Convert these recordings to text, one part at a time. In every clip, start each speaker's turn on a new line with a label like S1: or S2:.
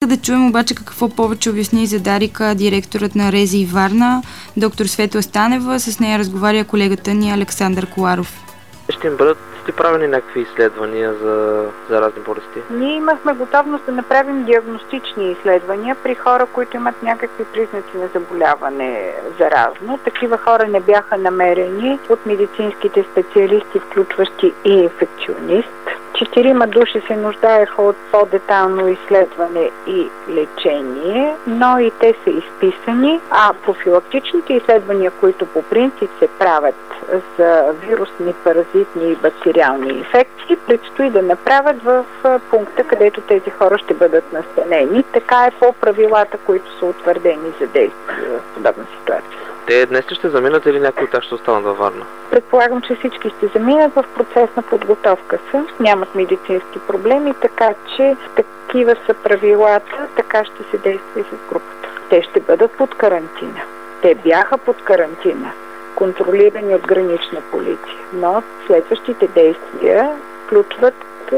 S1: да чуем обаче какво повече обясни за Дарика директорът на РЗИ Варна, доктор Светла Станева. С нея разговаря колегата ни Александър Коларов.
S2: Ще им бъдат правени някакви изследвания за разни болести?
S3: Ние имахме готовност да направим диагностични изследвания при хора, които имат някакви признаци на заболяване заразно. Такива хора не бяха намерени от медицинските специалисти, включващи и инфекционист. 4 души се нуждаеха от по-детайлно изследване и лечение, но и те са изписани, а профилактичните изследвания, които по принцип се правят за вирусни, паразитни и бактериални инфекции, предстои да направят в пункта, където тези хора ще бъдат настанени. Така е по правилата, които са утвърдени за действие в подобна ситуация.
S2: Те днес ли ще заминат или някои от тях ще останат във Варна?
S3: Предполагам, че всички ще заминат, в процес на подготовка са. Нямат медицински проблеми, така че такива са правилата, така ще се действа и с групата. Те ще бъдат под карантина. Те бяха под карантина, контролирани от гранична полиция, но следващите действия включват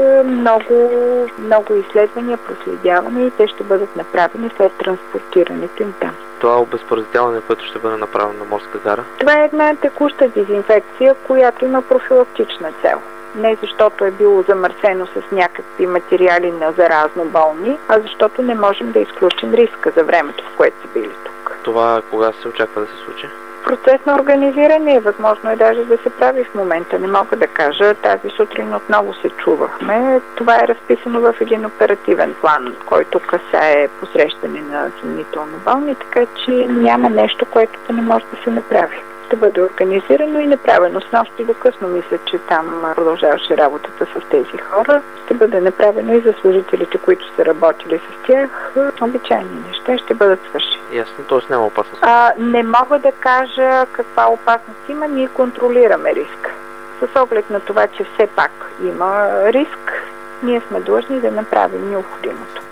S3: много изследвания, проследяване и те ще бъдат направени след транспортирането им там.
S2: Това обезпаразитяване, което ще бъде направено на Морска гара?
S3: Това е една текуща дезинфекция, която има профилактична цел. Не защото е било замърсено с някакви материали на заразно болни, а защото не можем да изключим риска за времето, в което са били тук.
S2: Това кога се очаква да се случи?
S3: Процес на организиране е възможно и даже да се прави в момента. Не мога да кажа. Тази сутрин отново се чувахме. Това е разписано в един оперативен план, който касае посрещане на съмнително болни, така че няма нещо, което да не може да се направи. Ще бъде организирано и направено. С нощи до късно мисля, че там продължаваше работата с тези хора. Ще бъде направено и за служителите, които са работили с тях. Обичайни неща ще бъдат свършени.
S2: Ясно, т.е. няма опасност.
S3: Не мога да кажа каква опасност има. Ние контролираме риск. С оглед на това, че все пак има риск, ние сме длъжни да направим необходимото.